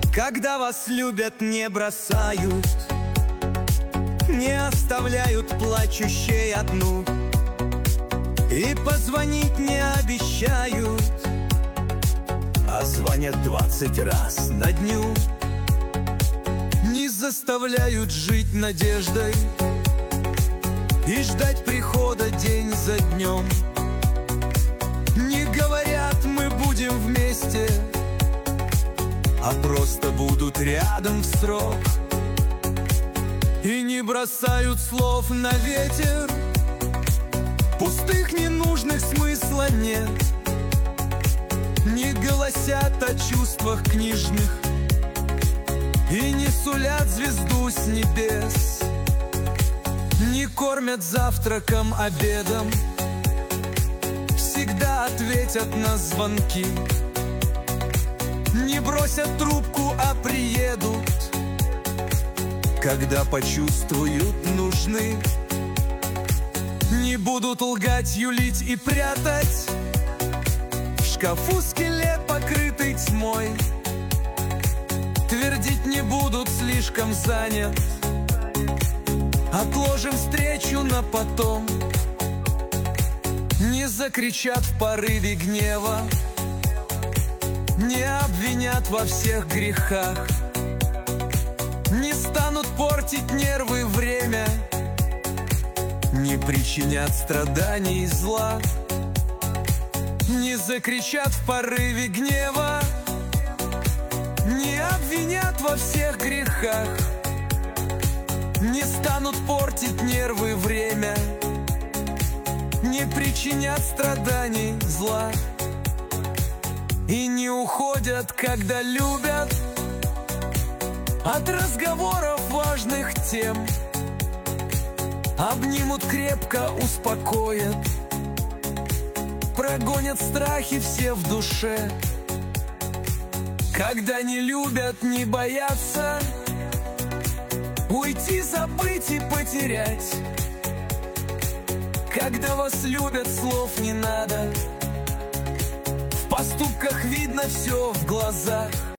Когда вас любят, не бросают, не оставляют плачущей одну, и позвонить не обещают, а звонят 20 раз на дню. Не заставляют жить надеждой и ждать прихода день за днем. Не говорят, мы будем вместе, а просто будут рядом в срок. И не бросают слов на ветер, пустых ненужных смысла нет. Не голосят о чувствах книжных и не сулят звезду с небес. Не кормят завтраком, обедом, всегда ответят на звонки. Не бросят трубку, а приедут, когда почувствуют нужны. Не будут лгать, юлить и прятать в шкафу скелет, покрытый тьмой. Твердить не будут, слишком занят, отложим встречу на потом. Не закричат в порыве гнева, не обвинят во всех грехах. Не станут портить нервы время, не причинят страданий и зла. Не закричат в порыве гнева, не обвинят во всех грехах. Не станут портить нервы время, не причинят страданий зла. И не уходят, когда любят, от разговоров важных тем. Обнимут крепко, успокоят, прогонят страхи все в душе. Когда не любят, не боятся уйти, забыть и потерять. Когда вас любят, слов не надо, в поступках видно все в глазах.